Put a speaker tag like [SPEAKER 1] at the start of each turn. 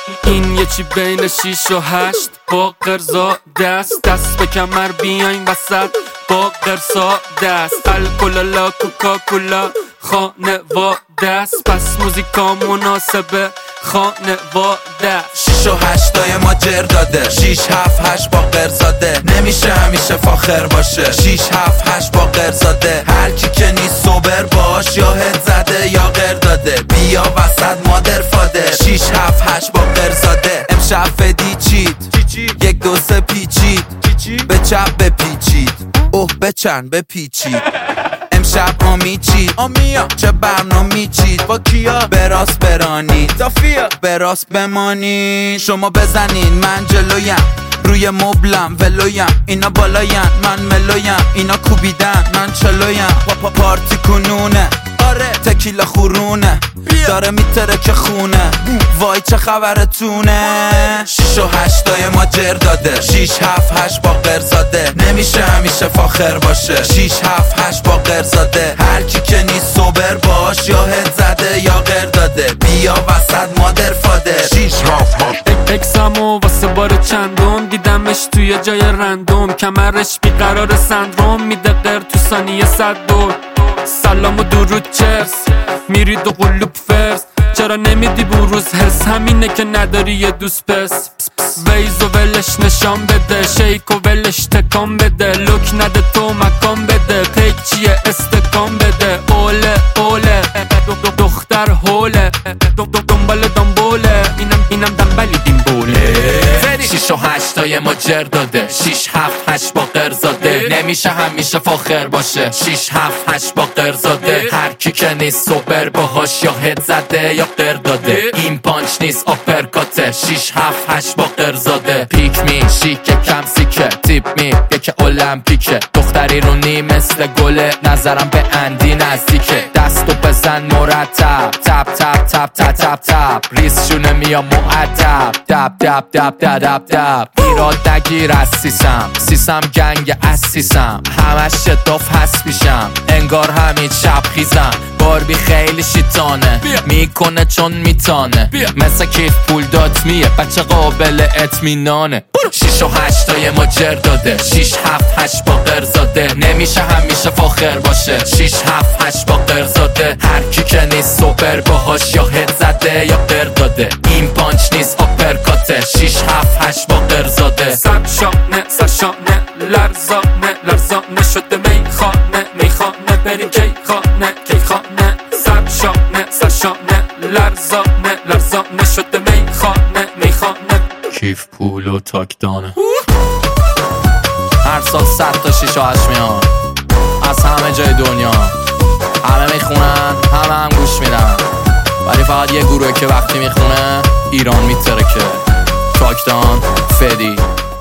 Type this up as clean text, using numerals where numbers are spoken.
[SPEAKER 1] این یه چی بین 6 و 8 با قرزا دست به کمر بیاین وسط با قرصا دست الکلالا کوکاکولا خانواده است پس موزیکا مناسبه خانواده
[SPEAKER 2] 6 و 8 ما جر داده 6 7 8 با قرزاده نمیشه همیشه فاخر باشه 6 7 8 با قرزاده هر کی که نیست سوبر باش یا هد زده یا قر داده بیا وسط مادر فاده 6 7 8 با قرزاده امشب فدی چید 1 2 3 پیچید به چپ بپیچید اوه بچن بپیچید امشب آمیچید چه برنامه چید با کیا براست برانید زافیا براست بمانید شما بزنین من جلویم روی مبلم ولویم اینا بالاین من ملویم اینا کوبیدن من چلویم پارتی کنونه آره تکیلا خورونه داره میتره که خونه وای چه خبرتونه 6 و 8 ما جر داده 6 7 8 با قرزاده نمیشه همیشه فاخر باشه 6 7 8 با قرزاده هر کی که نیست سوبر باش یا هد زده یا قر داده بیا وسط مادر فاده 6 7 8
[SPEAKER 1] اکسامو واسه بار چندم دیدمش توی جای رندوم کمرش بیقرار سندروم میده قر تو ثانیه 100 دور سلام و درود چرس میرید و قلوب فرس چرا نمیدی بروز حس همینه که نداری یه دوست پس ویز و ولش نشان بده شیک و ولش تکان بده لوک نده تو مکان بده پیک چیه استکان بده اوله دختر هوله دنبال دنبوله اینم دنبالی دیمبوله
[SPEAKER 3] 6 و 8 ما جر داده 6 7 8 با قرزاده نمیشه همیشه فاخر باشه 6 7 8 با قرزاده هر کی که نیست سوبر باهاش یا هد زده یا قر داده این پانچ نیست آپرکاته 6 7 8 با قرزاده پیک می شیک کم سیکه تیپ می که المپیکه دختری رو نی مثل گله نظرم به اندی نزدیکه دستو بزن مرتب تپ تپ تپ تپ تپ تپ ریس شونه میا معدب دب دب دب دب دب دب ایراد نگیر از سیسم گنگ اسیسم همش شداف هست میشم انگار همین شب خیزم باربی خیلی شیطانه میکنه چون میتانه مثل کیف پول داد میه بچه قابل اطمینانه 6 و 8 ما جر داده 6 7 8 با قرزاده نمیشه همیشه فاخر باشه 6 7 8 با قرزاده هر کی که نیست سوبر باهاش یا هد زده یا قر داده این پانچ نیست آپرکاته 6 7 8 با قرزاده
[SPEAKER 1] سرشانه لرزانه شده میخانه بریم کیخانه سرشانه لرزانه شده میخانه
[SPEAKER 3] کیف پول و تاکدانه هر سال 100 تا 6 و 8 میان از همه جای دنیا همه میخونن همه هم گوش میدن ولی فقط یه گروه که وقتی میخونه ایران میترکه تاکدان فدی